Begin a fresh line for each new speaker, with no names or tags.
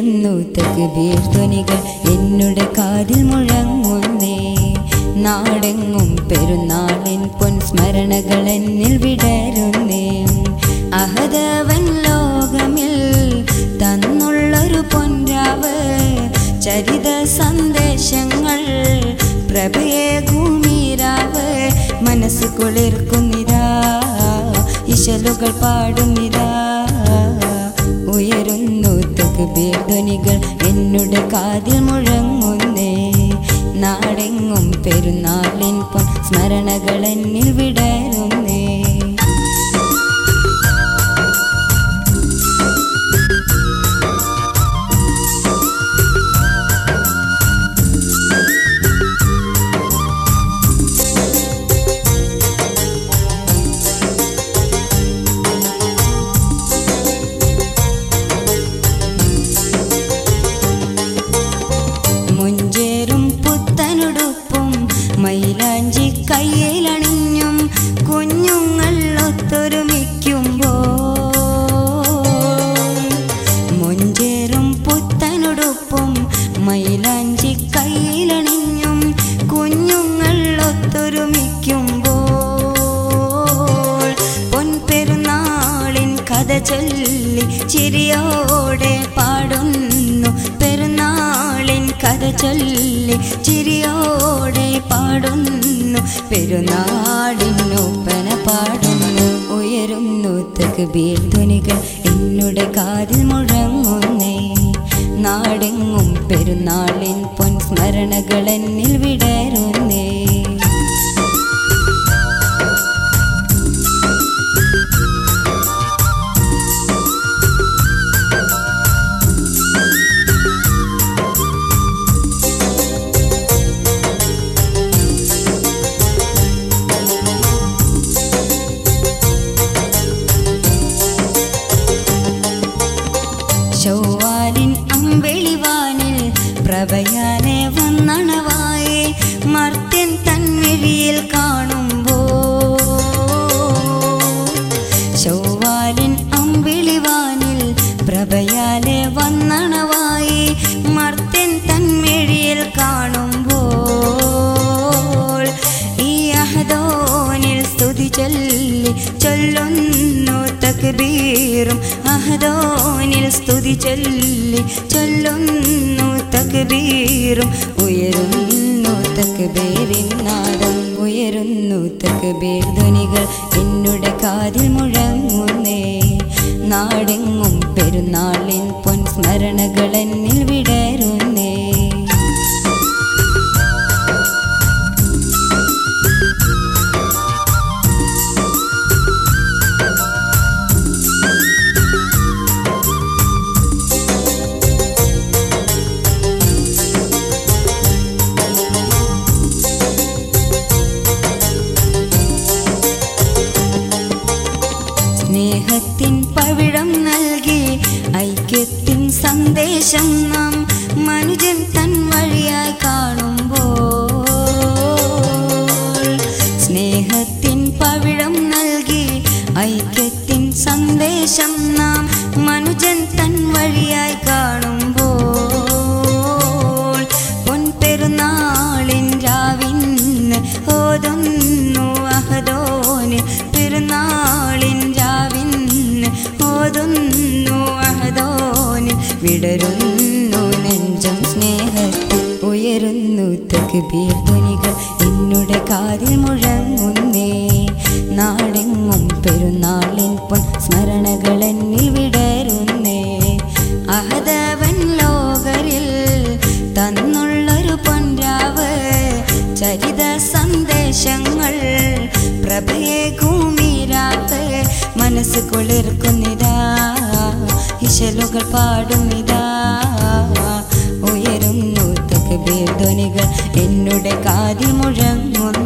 ഉയരുന്നു തക്ബീർ ധ്വനികൾ എന്നുടെ കാതിൽ മുഴങ്ങുന്നേ. നാടെങ്ങും പെരുന്നാളിൻ പൊൻസ്മരണകൾ എന്നിൽ വിടരുന്നേ. അഹദവൻ ലോകമിൽ തന്നുള്ളൊരു പൊൻരാവ്, ചരിത സന്ദേശങ്ങൾ പ്രഭയേകൂമീരാവ്. മനസ്സ് കുളിർക്കുന്നിതാ, ഇശലുകൾ പാടുന്നിതാ. ഉയരുന്നു തക്ബീർ ധ്വനികൾ എന്നുടെ കാതിൽ മുഴങ്ങുന്നേ. നാടെങ്ങും പെരുന്നാളിൻ പൊൻ സ്മരണകൾ എന്നിൽ വിടരുന്നേ. മൈലാഞ്ചി കയ്യിലണിഞ്ഞും കുഞ്ഞുങ്ങൾ ഒത്തൊരുമിക്കുമ്പോൾ, മൊഞ്ചേറും പുത്തനുടുപ്പും മൈലാഞ്ചി കയ്യിലണിഞ്ഞും കുഞ്ഞുങ്ങൾ ഒത്തൊരുമിക്കുമ്പോൾ, പൊൻപെരുന്നാളിൻ കഥ ചൊല്ലി ചിരിയോടെ പാടുന്നു. പെരുന്നാളിൻ കഥ ചൊല്ലി ചിരിയോടെ പാടുന്നു. പെരുന്നാളിനൊപ്പന പാടുന്നു. ഉയരുന്നു തക്ബീർ ധ്വനികൾ എന്നുടെ കാതിൽ മുഴങ്ങുന്നേ. നാടെങ്ങും പെരുന്നാളിൻ പൊൻസ്മരണകൾ എന്നിൽ വിടരുന്നേ. ചൊവ്വാലിൻ അമ്പെളിവാനിൽ പ്രഭയാനെ വന്നണവായേ, മർത്യൻ തൻമിഴിയിൽ കാണുമ്പോൾ. ചൊവ്വാലിൻ അമ്പെളിവാനിൽ പ്രഭയാലെ വന്നണവായേ, മർത്യൻ തൻമിഴിയിൽ കാണുമ്പോൾ. ഈ അഹദോനിൽ സ്തുതി ചൊല്ലി ചൊല്ലുന്നു തക്ബീറും. അഹദോനിൽ സ്തുതി ചൊല്ലി ചൊല്ലുന്നു തക്ബീറും. ഉയരുന്നു തക്ബീറിൻ നാദം. ഉയരുന്നു തക്ബീർ ധ്വനികൾ എന്നുടെ കാതിൽ മുഴങ്ങുന്നേ. നാടെങ്ങും പെരുന്നാളിൻ പൊൻസ്മരണകൾ എന്നിൽ വിടരുന്നേ. സ്നേഹത്തിൻ പവിഴം നൽകി ഐക്യത്തിൻ സന്ദേശം നാം മനുജൻ തൻ വഴിയായി കാണുമ്പോൾ. സ്നേഹത്തിൻ പവിഴം നൽകി ഐക്യത്തിൻ സന്ദേശം നാം മനുജൻ തൻ വഴിയായി കാണുമ്പോൾ. പൊൻപെരുന്നാളിൻ രാവിന്ന് ഓതുന്നു അഹദോന്. പെരുന്നാളിൻ രാവിന്ന് ഓതുന്നു അഹദോന്. വിടരുന്നു നെഞ്ചം സ്നേഹത്തിൽ. ഉയരുന്നു തക്ബീർ ധ്വനികൾ എന്നുടെ കാതിൽ മുഴങ്ങുന്നേ. നാടെങ്ങും പെരുന്നാളിൻ പൊൻ സ്മരണകൾ എന്നിൽ വിടരുന്നേ. അഹദവൻ ലോകരിൽ തന്നുള്ളൊരു പൊൻരാവ്, ചരിത സന്ദേശങ്ങൾ പ്രഭയേകൂമീരാവ്. മനസ്സ് കുളിർക്കുന്നിതാ, ഇശലുകൾ പാടുന്നിതാ. ഉയരുന്നു തക്ബീർ ധ്വനികൾ എന്നുടെ കാതിൽ മുഴങ്ങുന്നു.